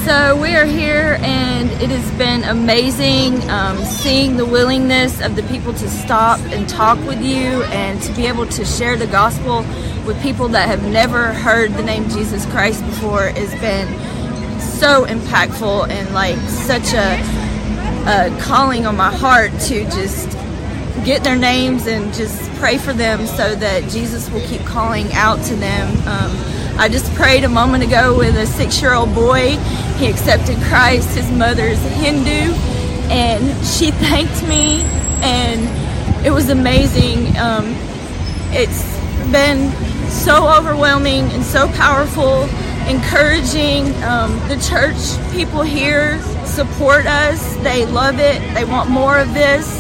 So we are here, and it has been amazing seeing the willingness of the people to stop and talk with you and to be able to share the gospel with people that have never heard the name Jesus Christ before has been so impactful, and like such a calling on my heart to just get their names and just pray for them so that Jesus will keep calling out to them. I just prayed a moment ago with a 6-year-old boy. He accepted Christ. His mother's Hindu, and she thanked me, and it was amazing. It's been so overwhelming and so powerful, encouraging. The church people here support us. They love it. They want more of this.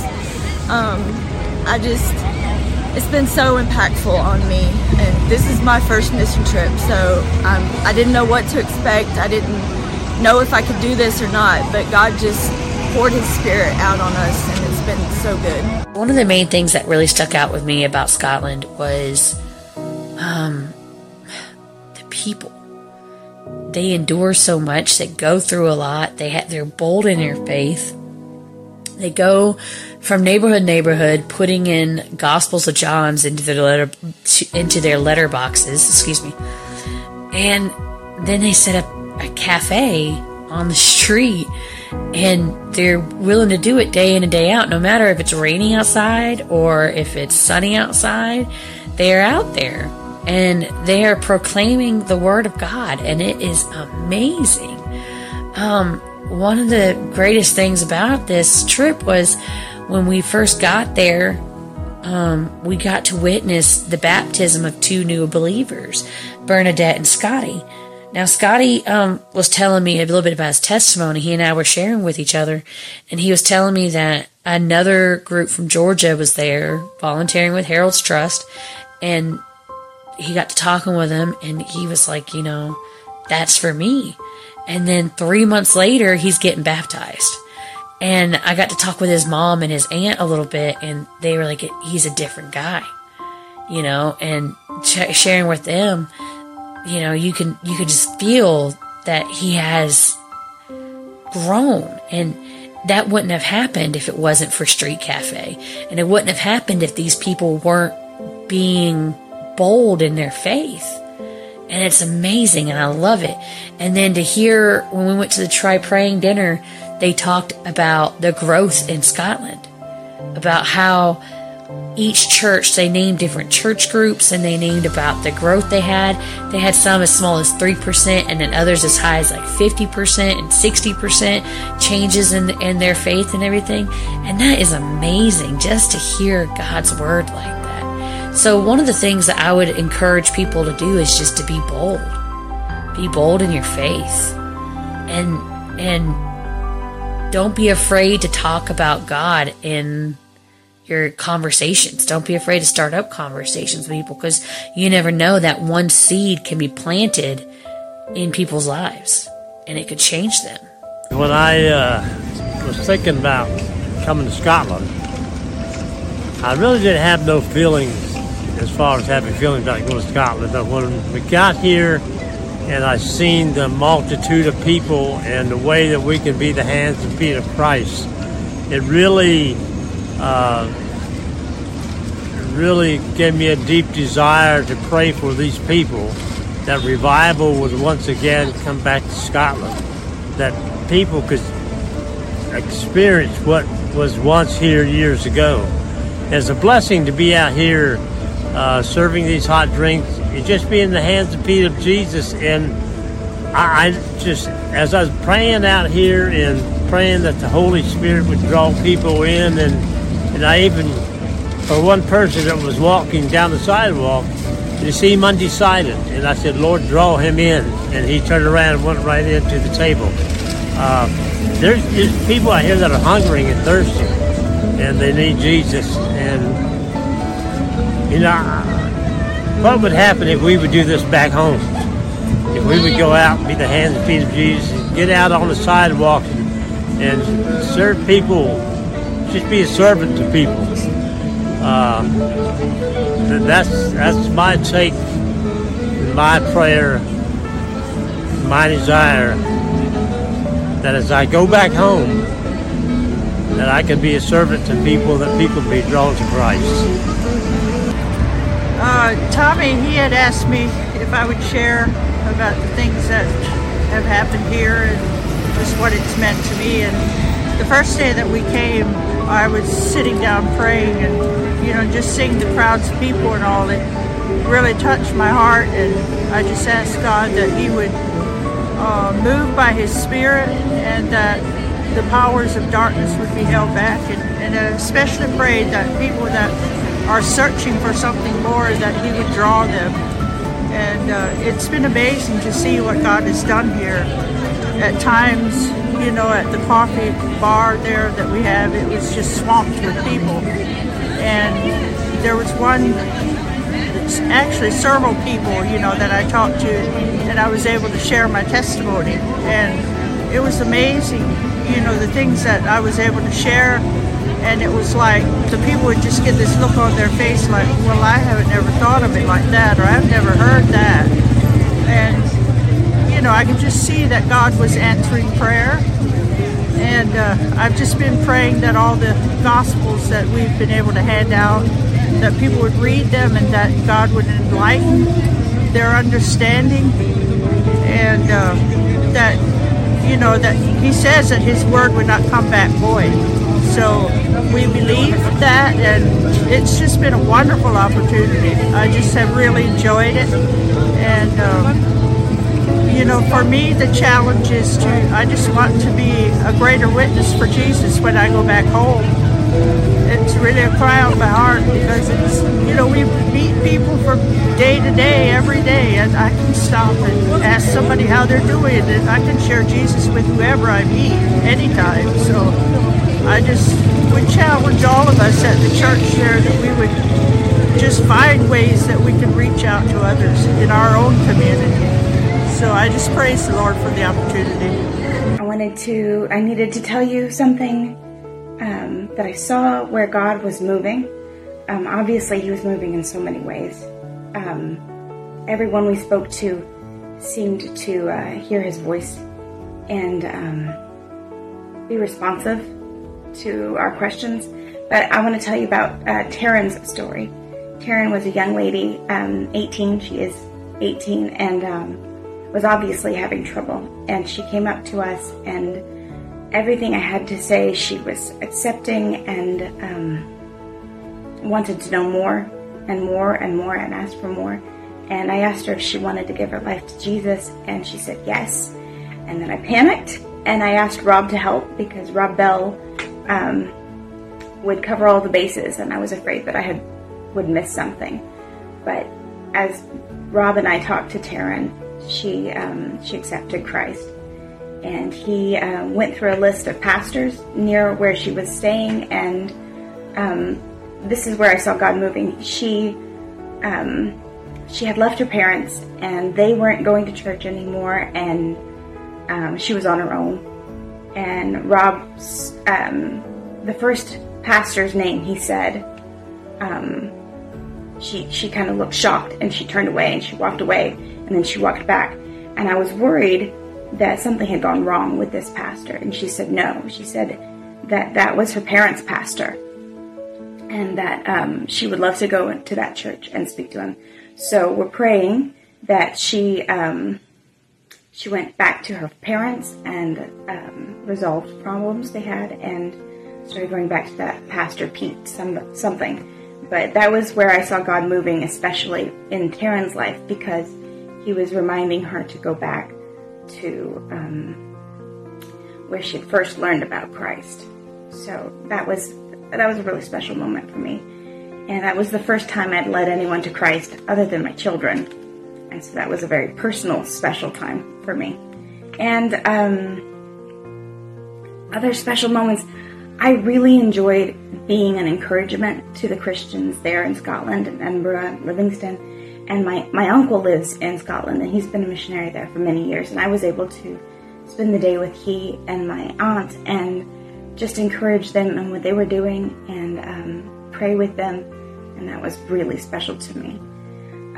It's been so impactful on me, and this is my first mission trip, so I didn't know what to expect. I didn't know if I could do this or not, but God just poured His Spirit out on us, and it's been so good. One of the main things that really stuck out with me about Scotland was the people. They endure so much. They go through a lot. They're bold in their faith. They go from neighborhood to neighborhood, putting in Gospels of John's into their letter boxes. Excuse me. And then they set up a cafe on the street, and they're willing to do it day in and day out, no matter if it's raining outside or if it's sunny outside. They're out there, and they are proclaiming the Word of God, and it is amazing. One of the greatest things about this trip was when we first got there, we got to witness the baptism of 2 new believers, Bernadette and Scotty. Now, Scotty was telling me a little bit about his testimony. He and I were sharing with each other, and he was telling me that another group from Georgia was there volunteering with Harold's Trust, and he got to talking with them, and he was like, that's for me. And then 3 months later, he's getting baptized. And I got to talk with his mom and his aunt a little bit, and they were like, he's a different guy, and sharing with them, you could just feel that he has grown, and that wouldn't have happened if it wasn't for Street Cafe. And it wouldn't have happened if these people weren't being bold in their faith. And it's amazing, and I love it. And then to hear, when we went to the Try Praying dinner, they talked about the growth in Scotland, about how each church, they named different church groups, and they named about the growth they had. They had some as small as 3%, and then others as high as like 50% and 60% changes in their faith and everything. And that is amazing, just to hear God's word like that. So one of the things that I would encourage people to do is just to be bold. Be bold in your faith. And don't be afraid to talk about God in your conversations. Don't be afraid to start up conversations with people, because you never know, that one seed can be planted in people's lives, and it could change them. When I was thinking about coming to Scotland, I really didn't have no feelings as far as having feelings about going to Scotland. But when we got here and I seen the multitude of people and the way that we can be the hands and feet of Christ, it really gave me a deep desire to pray for these people, that revival would once again come back to Scotland, that people could experience what was once here years ago. It's a blessing to be out here serving these hot drinks, and just be in the hands and feet of Jesus. And I just, as I was praying out here and praying that the Holy Spirit would draw people in, and I even, for one person that was walking down the sidewalk, you see him undecided, and I said, Lord, draw him in, and he turned around and went right into the table. There's people out here that are hungering and thirsty, and they need Jesus. And what would happen if we would do this back home? If we would go out and be the hands and feet of Jesus, and get out on the sidewalk and serve people, just be a servant to people. That's my take, my prayer, my desire, that as I go back home, that I can be a servant to people, that people be drawn to Christ. Tommy, he had asked me if I would share about the things that have happened here and just what it's meant to me. And the first day that we came, I was sitting down praying and, just seeing the crowds of people and all. It really touched my heart, and I just asked God that He would move by His Spirit and that the powers of darkness would be held back, and especially prayed that people that are searching for something more, that He would draw them. And it's been amazing to see what God has done here. At times, at the coffee bar there that we have, it was just swamped with people. And there was actually several people, that I talked to, and I was able to share my testimony. And it was amazing, the things that I was able to share. And it was like the people would just get this look on their face like, well, I haven't never thought of it like that, or I've never heard that. And, I could just see that God was answering prayer. And I've just been praying that all the Gospels that we've been able to hand out, that people would read them and that God would enlighten their understanding. And that He says that His word would not come back void. So we believe that, and it's just been a wonderful opportunity. I just have really enjoyed it. And, for me, the challenge is I just want to be a greater witness for Jesus when I go back home. It's really a cry out my heart, because it's, we meet people from day to day, every day, and I can stop and ask somebody how they're doing, and I can share Jesus with whoever I meet anytime. So I just would challenge all of us at the church there that we would just find ways that we can reach out to others in our own community. So I just praise the Lord for the opportunity. I needed to tell you something that I saw where God was moving. Obviously, He was moving in so many ways. Everyone we spoke to seemed to hear His voice and be responsive to our questions. But I want to tell you about Taryn's story. Taryn was a young lady, 18. She is 18, and was obviously having trouble. And she came up to us, and everything I had to say, she was accepting and wanted to know more and more and more, and asked for more. And I asked her if she wanted to give her life to Jesus, and she said yes. And then I panicked, and I asked Rob to help, because Rob Bell would cover all the bases, and I was afraid that I would miss something. But as Rob and I talked to Taryn, she accepted Christ, and he went through a list of pastors near where she was staying, and this is where I saw God moving. She had left her parents, and they weren't going to church anymore, and she was on her own. And Rob's the first pastor's name he said, she kind of looked shocked, and she turned away, and she walked away, and then she walked back. And I was worried that something had gone wrong with this pastor. And she said no. She said that was her parents' pastor, and that she would love to go to that church and speak to him. So we're praying that she went back to her parents and resolved problems they had, and started going back to that Pastor Pete something. But that was where I saw God moving, especially in Taryn's life, because He was reminding her to go back to where she had first learned about Christ. So that was a really special moment for me. And that was the first time I'd led anyone to Christ other than my children. And so that was a very personal, special time for me. And other special moments, I really enjoyed being an encouragement to the Christians there in Scotland and Edinburgh, Livingston. And my uncle lives in Scotland, and he's been a missionary there for many years. And I was able to spend the day with he and my aunt and just encourage them in what they were doing and pray with them. And that was really special to me.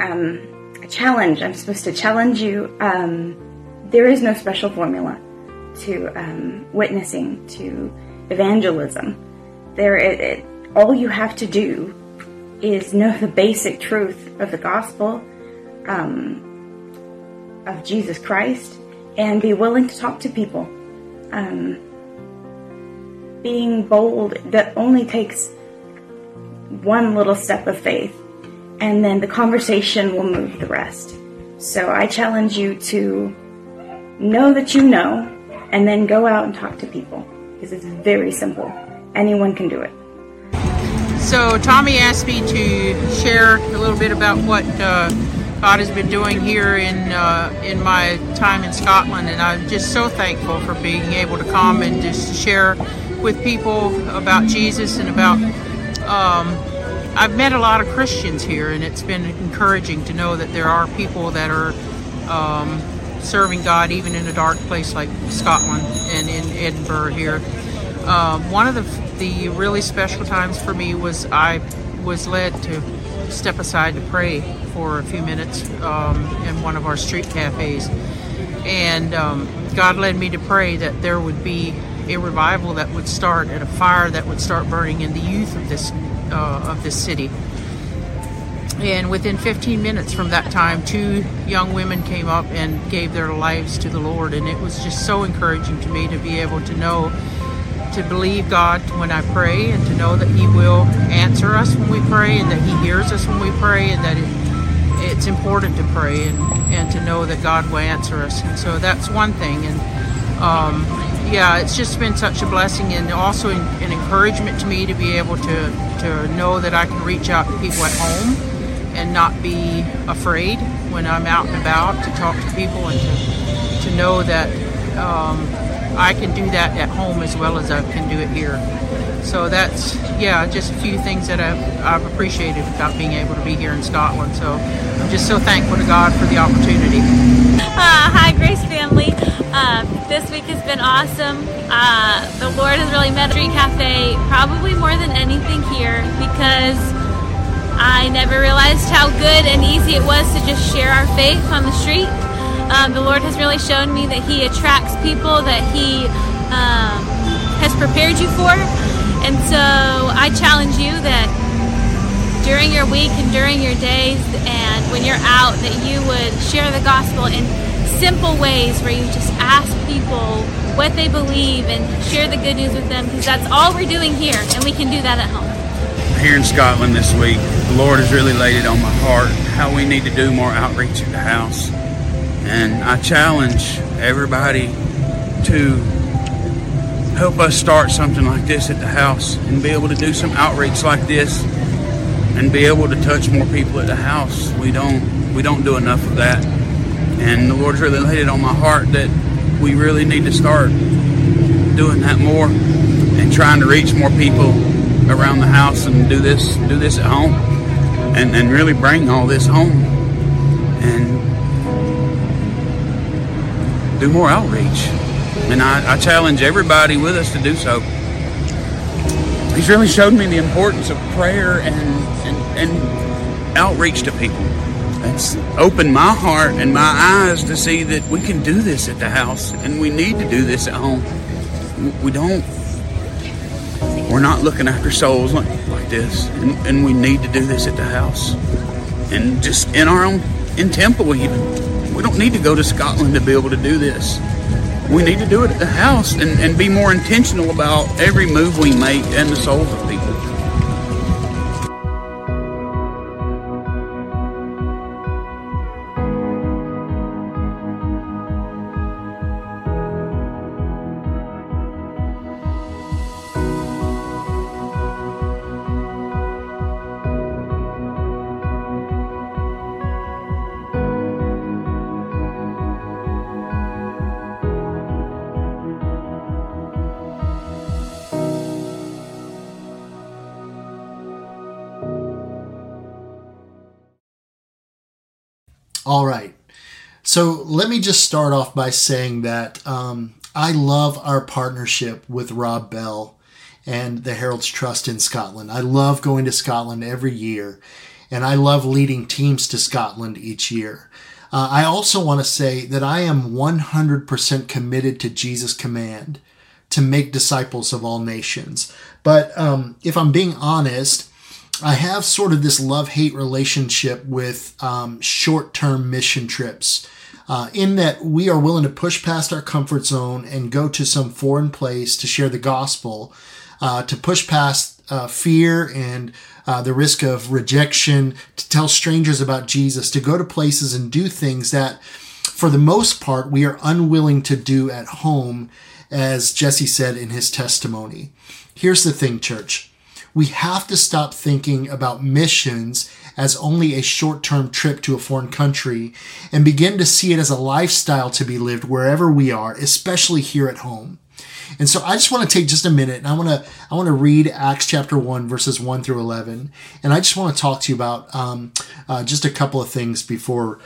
A challenge. I'm supposed to challenge you. There is no special formula to witnessing, to evangelism. All you have to do is know the basic truth of the gospel of Jesus Christ and be willing to talk to people. Being bold, that only takes one little step of faith, and then the conversation will move the rest. So I challenge you to know that you know, and then go out and talk to people, because it's very simple. Anyone can do it. So Tommy asked me to share a little bit about what God has been doing here in my time in Scotland, and I'm just so thankful for being able to come and just share with people about Jesus and about I've met a lot of Christians here, and it's been encouraging to know that there are people that are serving God even in a dark place like Scotland and in Edinburgh here. One of the really special times for me was I was led to step aside to pray for a few minutes in one of our street cafes, and God led me to pray that there would be a revival that would start, and a fire that would start burning in the youth of this city. And within 15 minutes from that time, 2 young women came up and gave their lives to the Lord, and it was just so encouraging to me to be able to know, to believe God when I pray, and to know that He will answer us when we pray, and that He hears us when we pray, and that it's important to pray and to know that God will answer us. And so that's one thing. And it's just been such a blessing, and also an encouragement to me to be able to know that I can reach out to people at home and not be afraid when I'm out and about to talk to people, and to know that I can do that at home as well as I can do it here. So that's, just a few things that I've appreciated about being able to be here in Scotland. So I'm just so thankful to God for the opportunity. Hi, Grace family. This week has been awesome. The Lord has really met Street Cafe probably more than anything here, because I never realized how good and easy it was to just share our faith on the street. The Lord has really shown me that He attracts people that He has prepared you for. And so I challenge you that during your week and during your days and when you're out, that you would share the gospel in simple ways, where you just ask people what they believe and share the good news with them, because that's all we're doing here, and we can do that at home. Here in Scotland this week, the Lord has really laid it on my heart how we need to do more outreach at the house. And I challenge everybody to help us start something like this at the house, and be able to do some outreach like this, and be able to touch more people at the house. We don't do enough of that, and the Lord's really laid it on my heart that we really need to start doing that more, and trying to reach more people around the house, and do this at home, and really bring all this home, and do more outreach. And I challenge everybody with us to do so. He's really showed me the importance of prayer and outreach to people. It's opened my heart and my eyes to see that we can do this at the house, and we need to do this at home. We're not looking after souls like this, and we need to do this at the house. And just in Temple even. We don't need to go to Scotland to be able to do this. We need to do it at the house, and be more intentional about every move we make and the souls of people. All right. So let me just start off by saying that I love our partnership with Rob Bell and the Herald's Trust in Scotland. I love going to Scotland every year, and I love leading teams to Scotland each year. I also want to say that I am 100% committed to Jesus' command to make disciples of all nations. But if I'm being honest, I have sort of this love-hate relationship with short-term mission trips, in that we are willing to push past our comfort zone and go to some foreign place to share the gospel, to push past fear and the risk of rejection, to tell strangers about Jesus, to go to places and do things that, for the most part, we are unwilling to do at home, as Jesse said in his testimony. Here's the thing, church. We have to stop thinking about missions as only a short-term trip to a foreign country and begin to see it as a lifestyle to be lived wherever we are, especially here at home. And so I just want to take just a minute, and I want to read Acts chapter 1, verses 1 through 11. And I just want to talk to you about just a couple of things before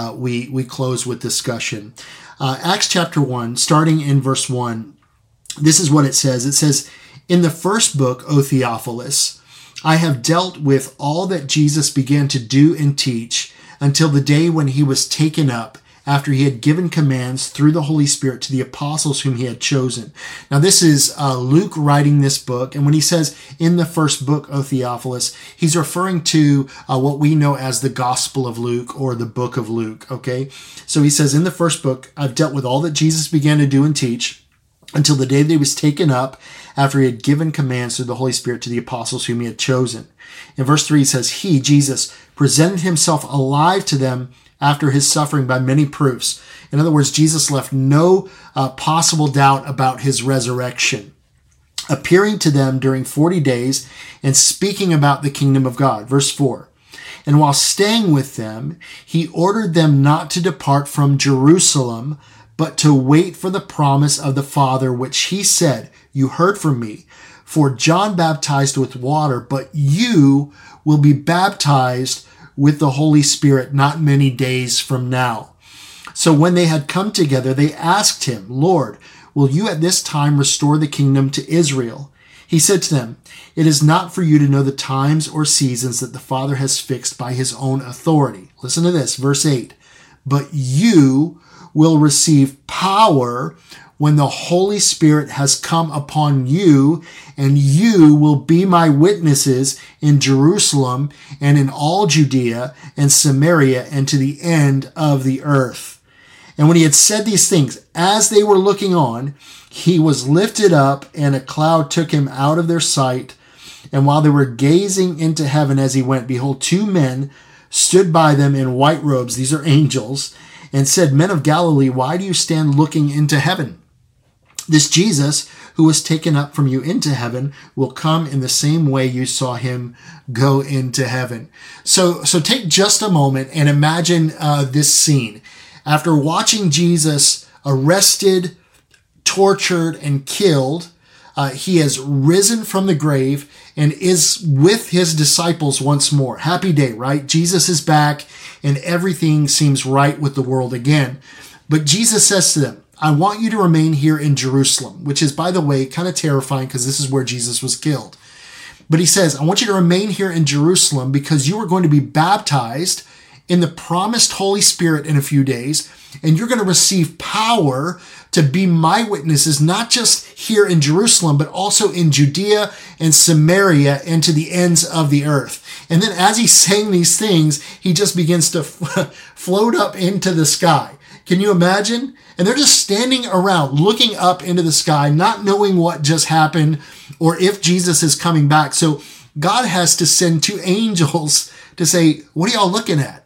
we close with discussion. Acts chapter 1, starting in verse 1, this is what it says. It says, "In the first book, O Theophilus, I have dealt with all that Jesus began to do and teach until the day when he was taken up, after he had given commands through the Holy Spirit to the apostles whom he had chosen." Now this is Luke writing this book, and when he says in the first book, O Theophilus, he's referring to what we know as the Gospel of Luke or the book of Luke, okay? So he says, in the first book, I've dealt with all that Jesus began to do and teach until the day that he was taken up, after he had given commands through the Holy Spirit to the apostles whom he had chosen. In verse 3, he says, he, Jesus, presented himself alive to them after his suffering by many proofs. In other words, Jesus left no possible doubt about his resurrection, appearing to them during 40 days and speaking about the kingdom of God. Verse 4, and while staying with them, he ordered them not to depart from Jerusalem, but to wait for the promise of the Father, which he said, you heard from me. For John baptized with water, but you will be baptized with the Holy Spirit not many days from now. So when they had come together, they asked him, Lord, will you at this time restore the kingdom to Israel? He said to them, it is not for you to know the times or seasons that the Father has fixed by his own authority. Listen to this, verse 8. But you will receive power when the Holy Spirit has come upon you, and you will be my witnesses in Jerusalem and in all Judea and Samaria and to the end of the earth. And when he had said these things, as they were looking on, he was lifted up, and a cloud took him out of their sight. And while they were gazing into heaven as he went, behold, two men stood by them in white robes, these are angels, and said, Men of Galilee, why do you stand looking into heaven? This Jesus, who was taken up from you into heaven, will come in the same way you saw him go into heaven. So take just a moment and imagine this scene. After watching Jesus arrested, tortured, and killed, he has risen from the grave and is with his disciples once more. Happy day, right? Jesus is back and everything seems right with the world again. But Jesus says to them, I want you to remain here in Jerusalem, which is, by the way, kind of terrifying because this is where Jesus was killed. But he says, I want you to remain here in Jerusalem because you are going to be baptized in the promised Holy Spirit in a few days, and you're going to receive power to be my witnesses, not just here in Jerusalem, but also in Judea and Samaria and to the ends of the earth. And then as he's saying these things, he just begins to float up into the sky. Can you imagine? And they're just standing around looking up into the sky, not knowing what just happened or if Jesus is coming back. So God has to send two angels to say, what are y'all looking at?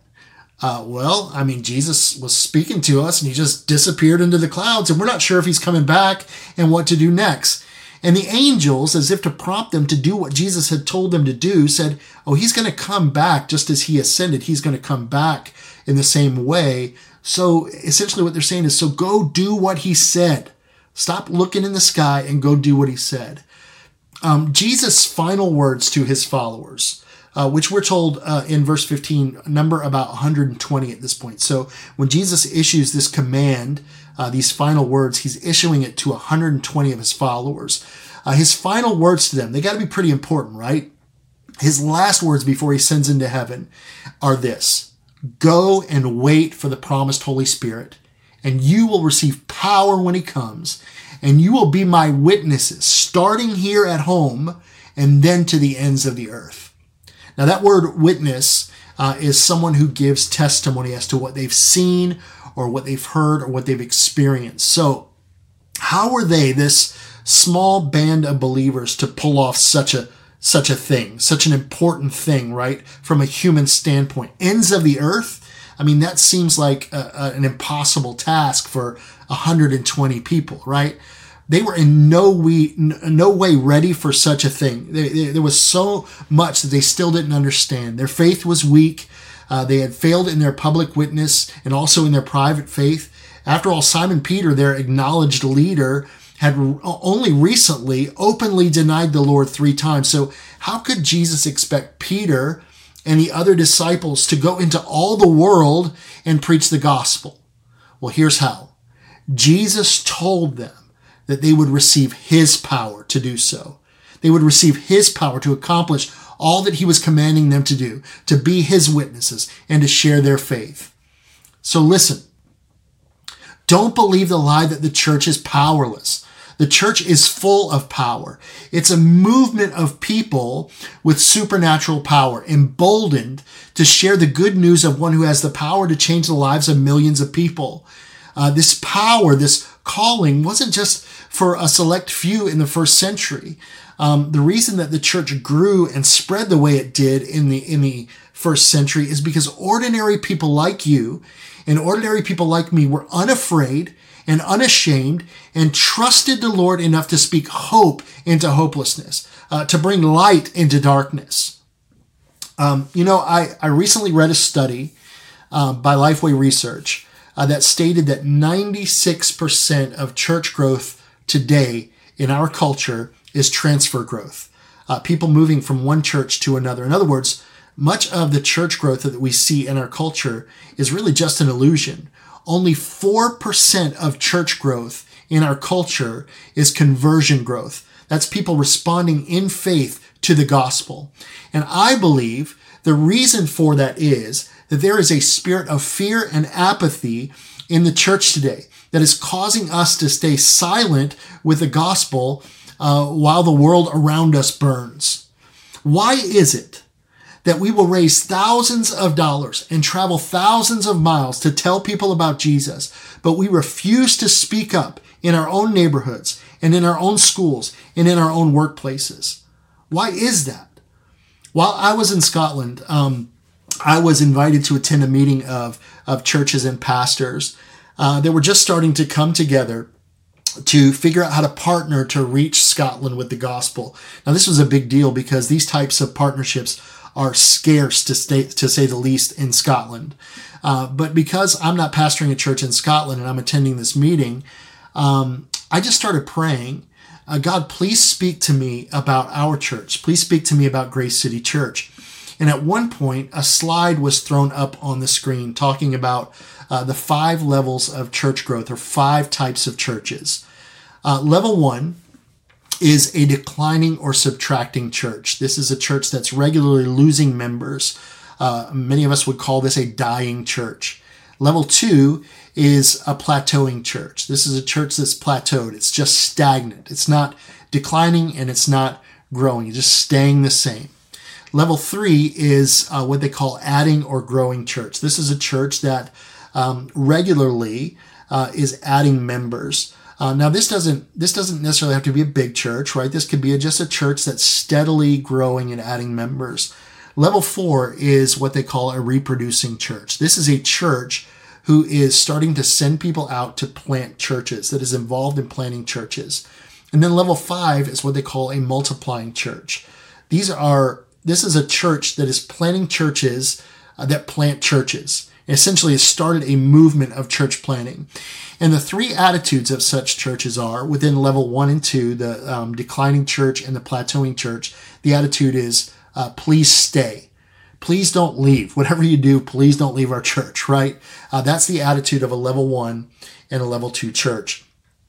Jesus was speaking to us and he just disappeared into the clouds and we're not sure if he's coming back and what to do next. And the angels, as if to prompt them to do what Jesus had told them to do, said, oh, he's going to come back just as he ascended. He's going to come back in the same way. So essentially what they're saying is, so go do what he said. Stop looking in the sky and go do what he said. Jesus' final words to his followers, which we're told in verse 15, number about 120 at this point. So when Jesus issues this command, these final words, he's issuing it to 120 of his followers. His final words to them, they got to be pretty important, right? His last words before he sends into heaven are this. Go and wait for the promised Holy Spirit, and you will receive power when he comes, and you will be my witnesses, starting here at home and then to the ends of the earth. Now, that word witness is someone who gives testimony as to what they've seen or what they've heard or what they've experienced. So how were they, this small band of believers, to pull off such a thing, such an important thing, right? From a human standpoint, ends of the earth. I mean, that seems like an impossible task for 120 people, right? They were in no way ready for such a thing. There was so much that they still didn't understand. Their faith was weak. They had failed in their public witness and also in their private faith. After all, Simon Peter, their acknowledged leader, had only recently openly denied the Lord 3 times. So how could Jesus expect Peter and the other disciples to go into all the world and preach the gospel? Well, here's how. Jesus told them that they would receive his power to do so. They would receive his power to accomplish all that he was commanding them to do, to be his witnesses and to share their faith. So listen, don't believe the lie that the church is powerless. The church is full of power. It's a movement of people with supernatural power, emboldened to share the good news of one who has the power to change the lives of millions of people. This power, this calling, wasn't just for a select few in the first century. The reason that the church grew and spread the way it did in the first century is because ordinary people like you and ordinary people like me were unafraid and unashamed and trusted the Lord enough to speak hope into hopelessness, to bring light into darkness. I recently read a study by Lifeway Research that stated that 96% of church growth today in our culture is transfer growth. People moving from one church to another. In other words, much of the church growth that we see in our culture is really just an illusion. Only 4% of church growth in our culture is conversion growth. That's people responding in faith to the gospel. And I believe the reason for that is that there is a spirit of fear and apathy in the church today that is causing us to stay silent with the gospel while the world around us burns. Why is it that we will raise thousands of dollars and travel thousands of miles to tell people about Jesus, but we refuse to speak up in our own neighborhoods and in our own schools and in our own workplaces? Why is that? While I was in Scotland, I was invited to attend a meeting of churches and pastors that were just starting to come together to figure out how to partner to reach Scotland with the gospel. Now, this was a big deal because these types of partnerships are scarce, to say the least, in Scotland. But because I'm not pastoring a church in Scotland and I'm attending this meeting, I just started praying, God, please speak to me about our church. Please speak to me about Grace City Church. And at one point, a slide was thrown up on the screen talking about the 5 levels of church growth, or 5 types of churches. Level 1 is a declining or subtracting church. This is a church that's regularly losing members. Many of us would call this a dying church. Level 2 is a plateauing church. This is a church that's plateaued. It's just stagnant. It's not declining and it's not growing. It's just staying the same. Level 3 is what they call adding or growing church. This is a church that regularly is adding members. Now, this doesn't necessarily have to be a big church, right? This could be just a church that's steadily growing and adding members. Level 4 is what they call a reproducing church. This is a church who is starting to send people out to plant churches, that is involved in planting churches. And then level 5 is what they call a multiplying church. This is a church that is planting churches that plant churches. Essentially, it started a movement of church planting. And the 3 attitudes of such churches are, within level 1 and 2, the declining church and the plateauing church, the attitude is, please stay. Please don't leave. Whatever you do, please don't leave our church, right? That's the attitude of a level 1 and a level 2 church.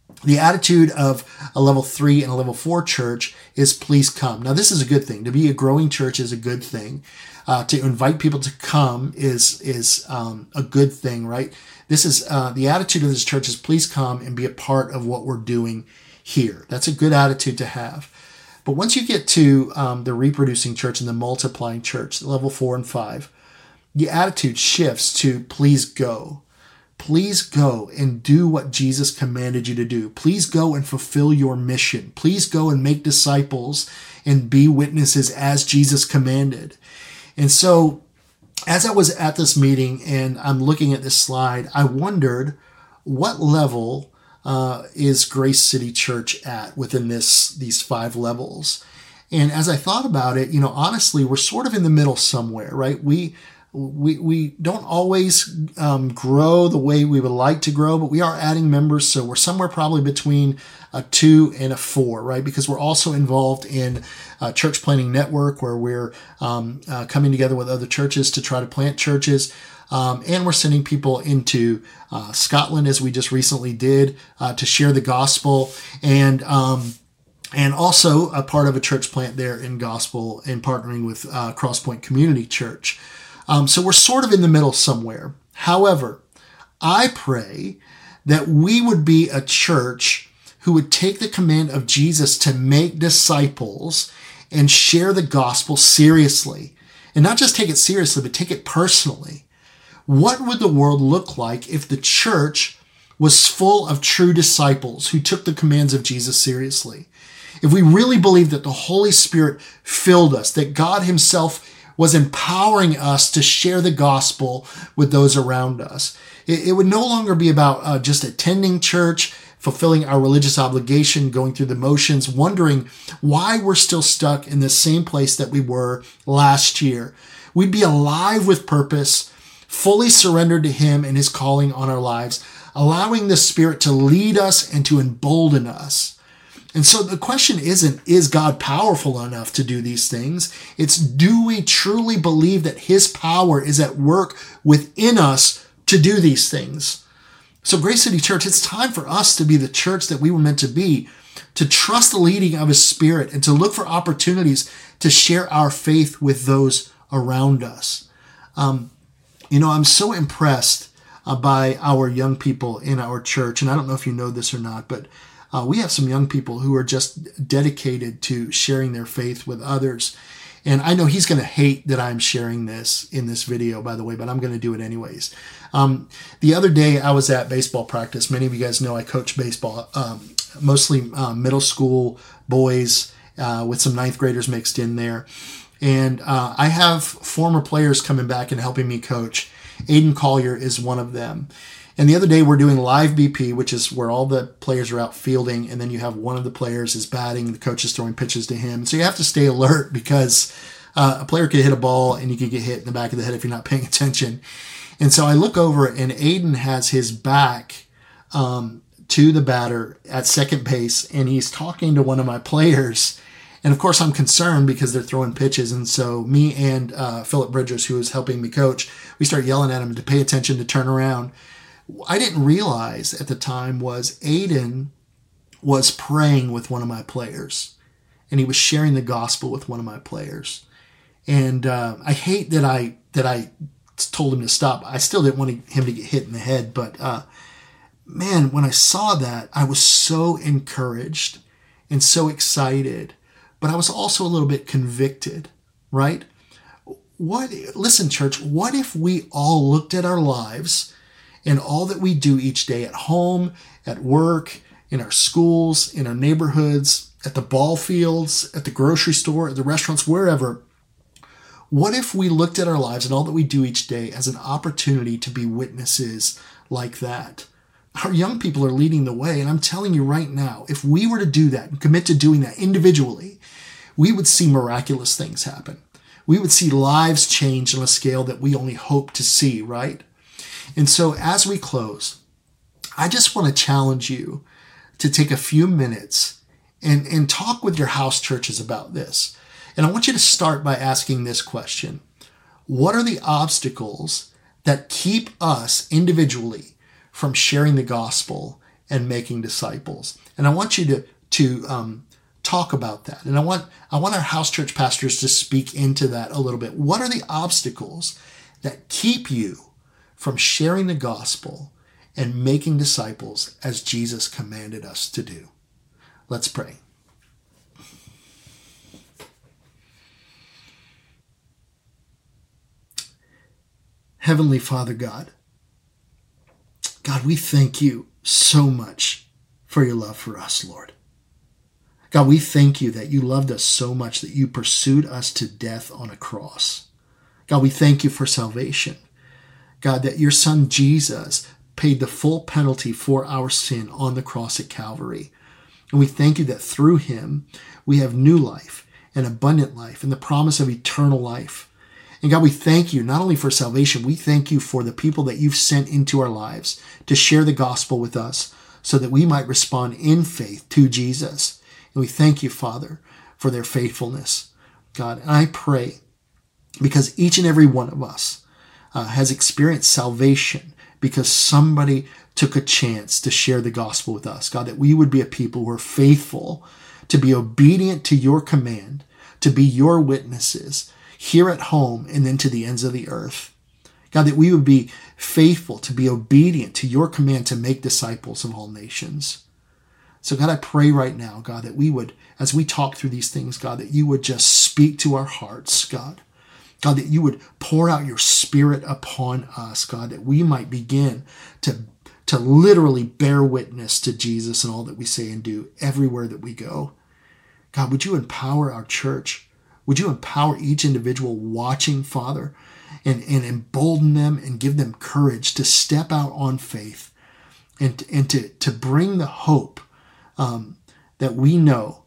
The attitude of a level 3 and a level 4 church is please come. Now, this is a good thing. To be a growing church is a good thing. To invite people to come is a good thing, right? This is the attitude of this church is please come and be a part of what we're doing here. That's a good attitude to have. But once you get to the reproducing church and the multiplying church, level 4 and 5, the attitude shifts to please go. Please go and do what Jesus commanded you to do. Please go and fulfill your mission. Please go and make disciples and be witnesses as Jesus commanded. And so as I was at this meeting and I'm looking at this slide, I wondered what level is Grace City Church at within these 5 levels. And as I thought about it, honestly, we're sort of in the middle somewhere, right? We don't always grow the way we would like to grow, but we are adding members. So we're somewhere probably between a 2 and a 4, right? Because we're also involved in a church planting network where we're coming together with other churches to try to plant churches. And we're sending people into Scotland, as we just recently did, to share the gospel. And also a part of a church plant there in gospel and partnering with Crosspoint Community Church. So we're sort of in the middle somewhere. However, I pray that we would be a church who would take the command of Jesus to make disciples and share the gospel seriously. And not just take it seriously, but take it personally. What would the world look like if the church was full of true disciples who took the commands of Jesus seriously? If we really believed that the Holy Spirit filled us, that God himself was empowering us to share the gospel with those around us. It would no longer be about just attending church, fulfilling our religious obligation, going through the motions, wondering why we're still stuck in the same place that we were last year. We'd be alive with purpose, fully surrendered to him and his calling on our lives, allowing the Spirit to lead us and to embolden us. And so the question isn't, is God powerful enough to do these things? It's, do we truly believe that his power is at work within us to do these things? So Grace City Church, it's time for us to be the church that we were meant to be, to trust the leading of his Spirit and to look for opportunities to share our faith with those around us. I'm so impressed by our young people in our church. And I don't know if you know this or not, but we have some young people who are just dedicated to sharing their faith with others. And I know he's going to hate that I'm sharing this in this video, by the way, but I'm going to do it anyways. The other day I was at baseball practice. Many of you guys know I coach baseball, mostly middle school boys with some 9th graders mixed in there. And I have former players coming back and helping me coach. Aiden Collier is one of them. And the other day we're doing live BP, which is where all the players are out fielding, and then you have one of the players is batting, the coach is throwing pitches to him. So you have to stay alert because a player could hit a ball and you could get hit in the back of the head if you're not paying attention. And so I look over and Aiden has his back to the batter at second base, and he's talking to one of my players. And of course I'm concerned because they're throwing pitches. And so me and Philip Bridgers, who was helping me coach, we start yelling at him to pay attention, to turn around. I didn't realize at the time was Aiden was praying with one of my players, and he was sharing the gospel with one of my players. And I hate that I told him to stop. I still didn't want him to get hit in the head, but man, when I saw that, I was so encouraged and so excited, but I was also a little bit convicted, right? Listen, church, what if we all looked at our lives and all that we do each day at home, at work, in our schools, in our neighborhoods, at the ball fields, at the grocery store, at the restaurants, wherever. What if we looked at our lives and all that we do each day as an opportunity to be witnesses like that? Our young people are leading the way, and I'm telling you right now, if we were to do that and commit to doing that individually, we would see miraculous things happen. We would see lives change on a scale that we only hope to see, right? And so as we close, I just want to challenge you to take a few minutes and talk with your house churches about this. And I want you to start by asking this question. What are the obstacles that keep us individually from sharing the gospel and making disciples. And I want you to talk about that. And I want our house church pastors to speak into that a little bit. What are the obstacles that keep you from sharing the gospel and making disciples as Jesus commanded us to do? Let's pray. Heavenly Father God, we thank you so much for your love for us, Lord. God, we thank you that you loved us so much that you pursued us to death on a cross. God, we thank you for salvation. God, that your son Jesus paid the full penalty for our sin on the cross at Calvary. And we thank you that through him we have new life and abundant life and the promise of eternal life. And God, we thank you not only for salvation, we thank you for the people that you've sent into our lives to share the gospel with us so that we might respond in faith to Jesus. And we thank you, Father, for their faithfulness. God, and I pray because each and every one of us has experienced salvation because somebody took a chance to share the gospel with us. God, that we would be a people who are faithful, to be obedient to your command, to be your witnesses here at home and then to the ends of the earth. God, that we would be faithful, to be obedient to your command to make disciples of all nations. So God, I pray right now, God, that we would, as we talk through these things, God, that you would just speak to our hearts, God. God, that you would pour out your Spirit upon us, God, that we might begin to literally bear witness to Jesus and all that we say and do everywhere that we go. God, would you empower our church? Would you empower each individual watching, Father, and embolden them and give them courage to step out on faith and to bring the hope that we know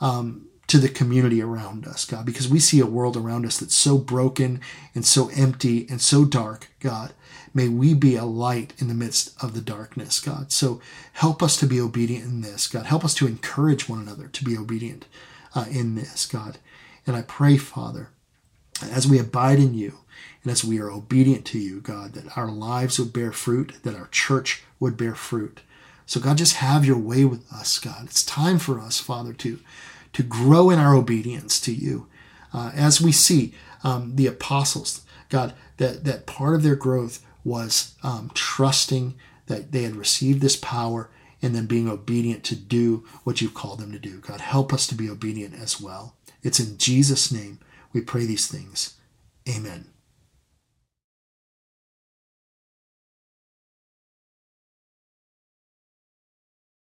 to the community around us, God, because we see a world around us that's so broken and so empty and so dark, God. May we be a light in the midst of the darkness, God. So help us to be obedient in this, God. Help us to encourage one another to be obedient in this, God. And I pray, Father, as we abide in you and as we are obedient to you, God, that our lives would bear fruit, that our church would bear fruit. So God, just have your way with us, God. It's time for us, Father, to grow in our obedience to you. As we see the apostles, God, that part of their growth was trusting that they had received this power and then being obedient to do what you've called them to do. God, help us to be obedient as well. It's in Jesus' name we pray these things. Amen.